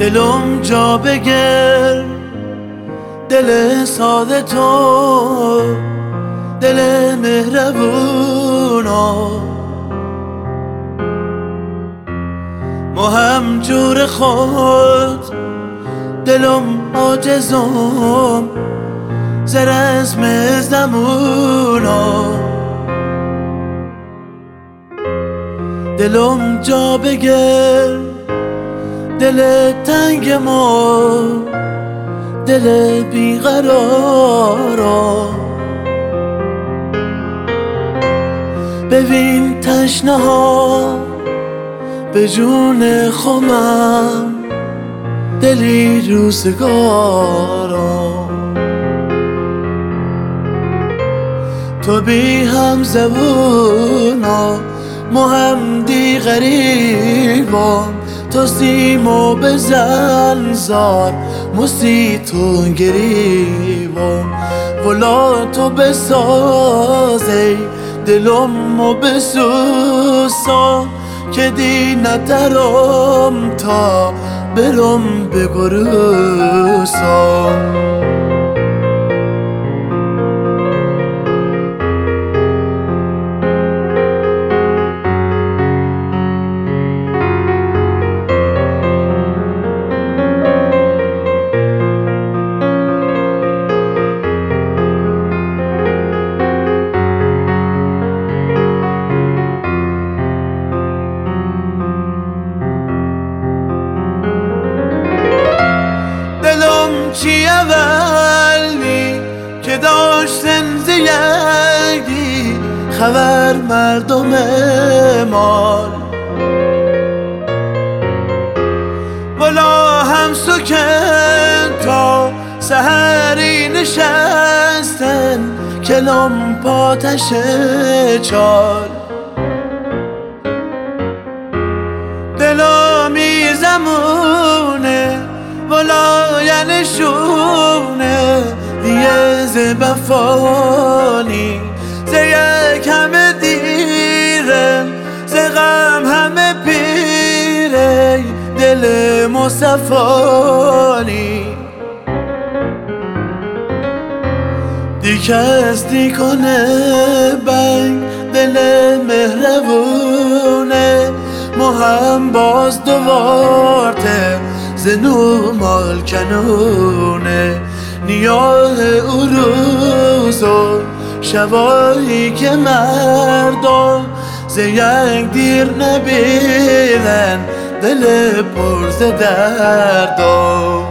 دلم جا بگر، دل ساده تو، دل مهربونا، ما هم جور خود، دلم عاجزم ز رسم زمونا. دلم جا بگر، دل تنگ ما، دل بیقرارا، ببین تشنه ها به جون خمم دلی روزگارا. تو بی هم زبونا، ما هم دی غریبام، تو سیمو بزن زار موسی تو گریبام. ولا تو بسازی دلمو بسوزم که دی ندارم تا برم بگروسم. چی اولی که داشتن زیگی خبر مردم مال، ولا هم سکن تا سحری نشستن کلم پاتش چال. دلامی زمونه ولا یعنی شونه دیگه ز بفانی، ز یک همه دیرم، ز غم همه پیره دل مصفانی. دی کس دی کنه بنگ دل مهربونه، ما هم باز دوارته زنو مال کنونه. نیاه او روز و شبایی که مردم ز یک دیر نبیدن دل پر ز دردم.